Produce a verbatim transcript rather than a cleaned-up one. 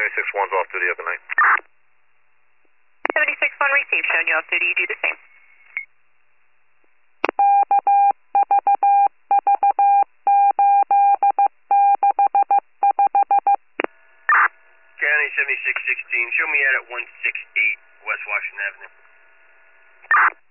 seventy-six one's off duty at the night. seventy-six one received, showing you off duty, you do the same. County seventy-six sixteen, show me out at one six eight West Washington Avenue.